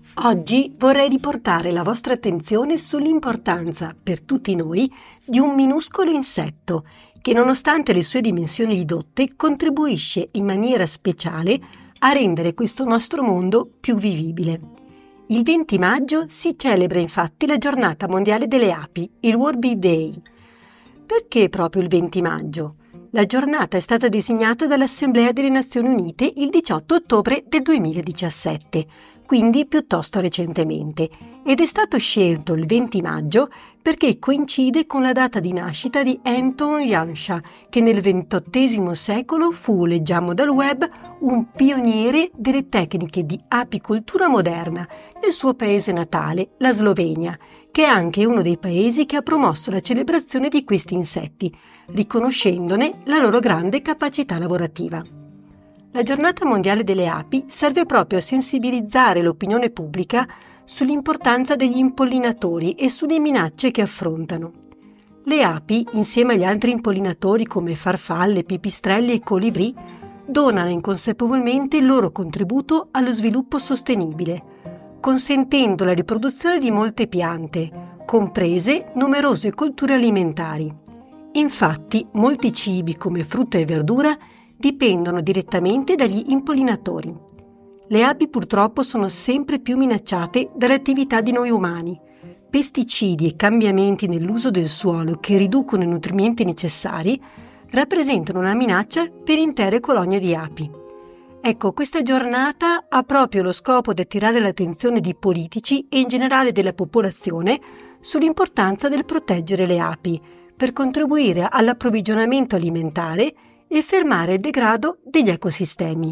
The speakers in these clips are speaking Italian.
Oggi vorrei riportare la vostra attenzione sull'importanza, per tutti noi, di un minuscolo insetto che, nonostante le sue dimensioni ridotte, contribuisce in maniera speciale a rendere questo nostro mondo più vivibile. Il 20 maggio si celebra infatti la Giornata Mondiale delle Api, il World Bee Day. Perché proprio il 20 maggio? La giornata è stata designata dall'Assemblea delle Nazioni Unite il 18 ottobre del 2017, quindi piuttosto recentemente, ed è stato scelto il 20 maggio perché coincide con la data di nascita di Anton Janša, che nel XXVIII secolo fu, leggiamo dal web, un pioniere delle tecniche di apicoltura moderna nel suo paese natale, la Slovenia, che è anche uno dei paesi che ha promosso la celebrazione di questi insetti, riconoscendone la loro grande capacità lavorativa. La Giornata Mondiale delle Api serve proprio a sensibilizzare l'opinione pubblica sull'importanza degli impollinatori e sulle minacce che affrontano. Le api, insieme agli altri impollinatori come farfalle, pipistrelli e colibrì, donano inconsapevolmente il loro contributo allo sviluppo sostenibile, consentendo la riproduzione di molte piante, comprese numerose colture alimentari. Infatti, molti cibi come frutta e verdura dipendono direttamente dagli impollinatori. Le api purtroppo sono sempre più minacciate dalle attività di noi umani. Pesticidi e cambiamenti nell'uso del suolo che riducono i nutrimenti necessari rappresentano una minaccia per intere colonie di api. Ecco, questa giornata ha proprio lo scopo di attirare l'attenzione di politici e in generale della popolazione sull'importanza del proteggere le api per contribuire all'approvvigionamento alimentare e fermare il degrado degli ecosistemi.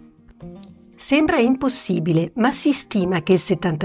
Sembra impossibile, ma si stima che il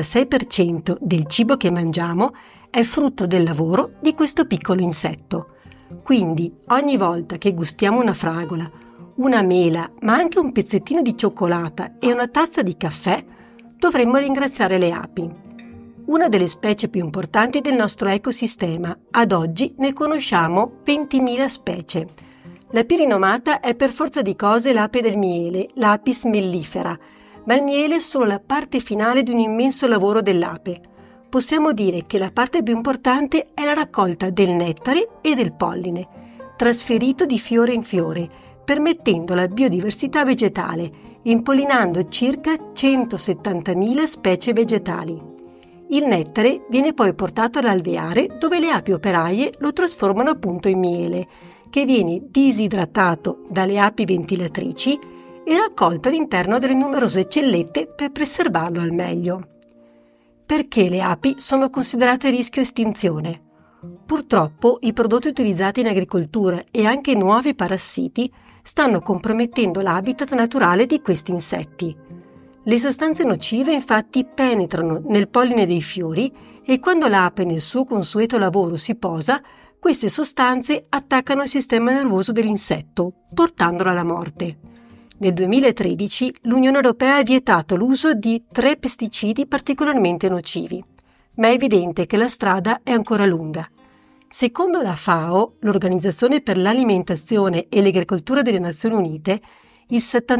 76% del cibo che mangiamo è frutto del lavoro di questo piccolo insetto. Quindi, ogni volta che gustiamo una fragola, una mela, ma anche un pezzettino di cioccolata e una tazza di caffè, dovremmo ringraziare le api. Una delle specie più importanti del nostro ecosistema, ad oggi ne conosciamo 20.000 specie. La più rinomata è per forza di cose l'ape del miele, l'Apis mellifera, ma il miele è solo la parte finale di un immenso lavoro dell'ape. Possiamo dire che la parte più importante è la raccolta del nettare e del polline, trasferito di fiore in fiore, permettendo la biodiversità vegetale, impollinando circa 170.000 specie vegetali. Il nettare viene poi portato all'alveare dove le api operaie lo trasformano appunto in miele, che viene disidratato dalle api ventilatrici e raccolto all'interno delle numerose cellette per preservarlo al meglio. Perché le api sono considerate a rischio estinzione? Purtroppo i prodotti utilizzati in agricoltura e anche nuovi parassiti stanno compromettendo l'habitat naturale di questi insetti. Le sostanze nocive infatti penetrano nel polline dei fiori e quando l'ape nel suo consueto lavoro si posa, queste sostanze attaccano il sistema nervoso dell'insetto, portandolo alla morte. Nel 2013 l'Unione Europea ha vietato l'uso di 3 pesticidi particolarmente nocivi, ma è evidente che la strada è ancora lunga. Secondo la FAO, l'Organizzazione per l'Alimentazione e l'Agricoltura delle Nazioni Unite, il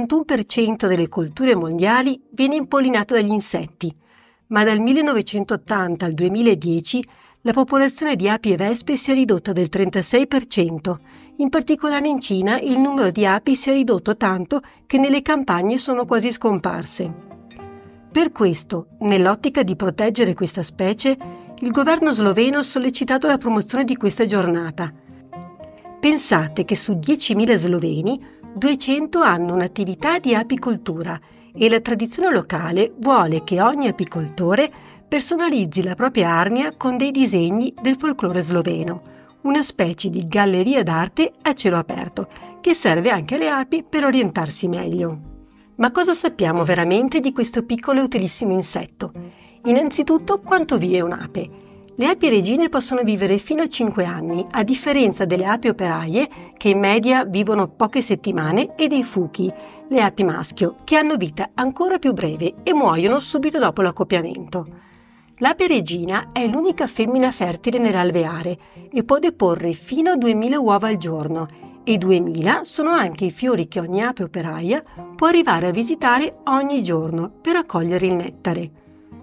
71% delle colture mondiali viene impollinata dagli insetti, ma dal 1980 al 2010 la popolazione di api e vespe si è ridotta del 36%, in particolare in Cina il numero di api si è ridotto tanto che nelle campagne sono quasi scomparse. Per questo, nell'ottica di proteggere questa specie, il governo sloveno ha sollecitato la promozione di questa giornata. Pensate che su 10.000 sloveni, 200 hanno un'attività di apicoltura e la tradizione locale vuole che ogni apicoltore personalizzi la propria arnia con dei disegni del folklore sloveno, una specie di galleria d'arte a cielo aperto che serve anche alle api per orientarsi meglio. Ma cosa sappiamo veramente di questo piccolo e utilissimo insetto? Innanzitutto, quanto vive un'ape? Le api regine possono vivere fino a 5 anni, a differenza delle api operaie che in media vivono poche settimane e dei fuchi, le api maschio, che hanno vita ancora più breve e muoiono subito dopo l'accoppiamento. L'ape regina è l'unica femmina fertile nell'alveare e può deporre fino a 2000 uova al giorno e 2000 sono anche i fiori che ogni ape operaia può arrivare a visitare ogni giorno per raccogliere il nettare.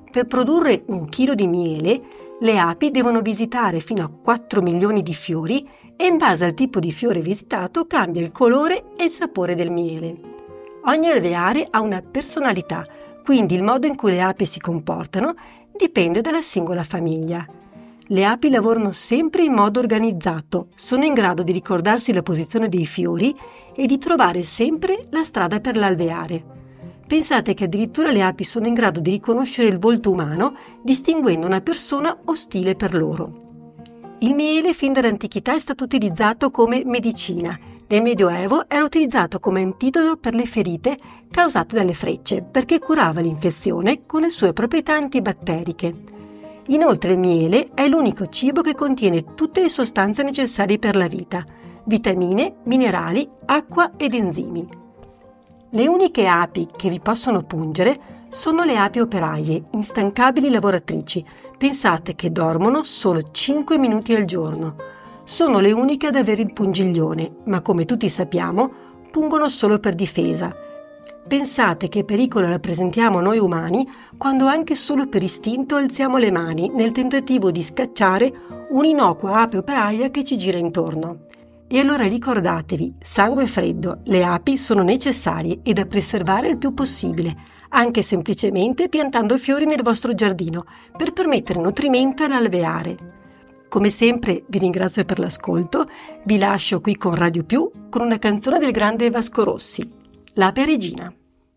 Per produrre 1 chilo di miele, le api devono visitare fino a 4 milioni di fiori e in base al tipo di fiore visitato cambia il colore e il sapore del miele. Ogni alveare ha una personalità, quindi il modo in cui le api si comportano dipende dalla singola famiglia. Le api lavorano sempre in modo organizzato, sono in grado di ricordarsi la posizione dei fiori e di trovare sempre la strada per l'alveare. Pensate che addirittura le api sono in grado di riconoscere il volto umano, distinguendo una persona ostile per loro. Il miele fin dall'antichità è stato utilizzato come medicina. Nel Medioevo era utilizzato come antidoto per le ferite causate dalle frecce, perché curava l'infezione con le sue proprietà antibatteriche. Inoltre il miele è l'unico cibo che contiene tutte le sostanze necessarie per la vita: vitamine, minerali, acqua ed enzimi. Le uniche api che vi possono pungere sono le api operaie, instancabili lavoratrici. Pensate che dormono solo 5 minuti al giorno. Sono le uniche ad avere il pungiglione, ma come tutti sappiamo, pungono solo per difesa. Pensate che pericolo rappresentiamo noi umani quando anche solo per istinto alziamo le mani nel tentativo di scacciare un'innocua ape operaia che ci gira intorno. E allora ricordatevi, sangue freddo, le api sono necessarie e da preservare il più possibile, anche semplicemente piantando fiori nel vostro giardino per permettere nutrimento all'alveare. Come sempre vi ringrazio per l'ascolto, vi lascio qui con Radio Più con una canzone del grande Vasco Rossi, L'ape regina.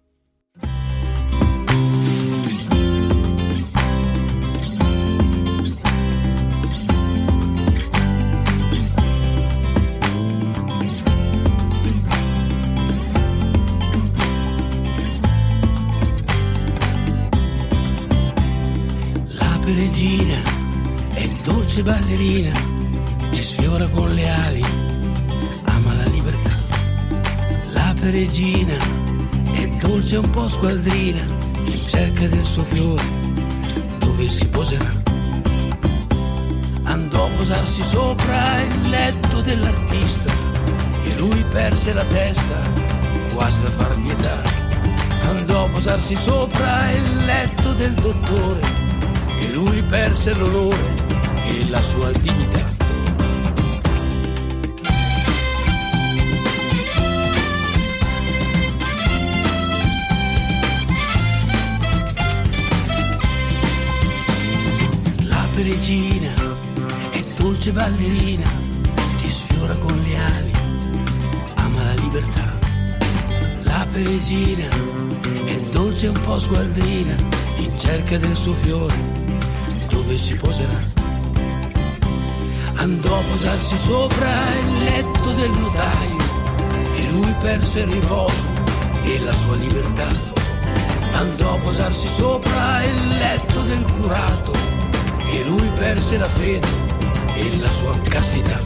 L'ape regina è dolce ballerina, ti sfiora con le ali, ama la libertà. L'ape regina è dolce e un po' squadrina, in cerca del suo fiore, dove si poserà. Andò a posarsi sopra il letto dell'artista e lui perse la testa, quasi da far pietà. Andò a posarsi sopra il letto del dottore e lui perse l'onore e la sua dignità. L'ape regina è dolce ballerina, ti sfiora con le ali, ama la libertà. L'ape regina è dolce e un po' sguardina, in cerca del suo fiore, dove si poserà. Andò a posarsi sopra il letto del notaio e lui perse il riposo e la sua libertà. Andò a posarsi sopra il letto del curato e lui perse la fede e la sua castità.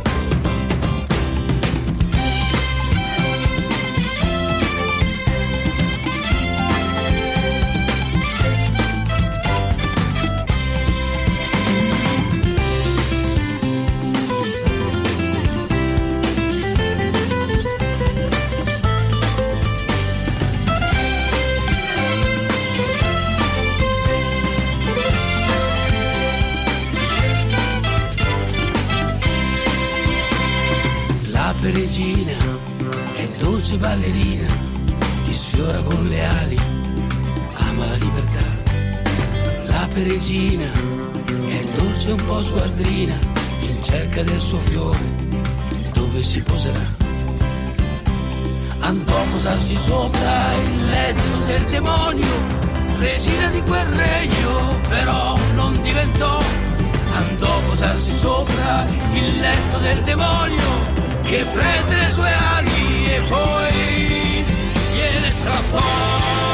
L'ape regina è dolce ballerina, ti sfiora con le ali, ama la libertà. L'ape regina è dolce e un po' sguardrina, in cerca del suo fiore, dove si poserà. Andò a posarsi sopra il letto del demonio, regina di quel regno, però non diventò. Andò a posarsi sopra il letto del demonio, che prese le sue ali e poi gliene strappò.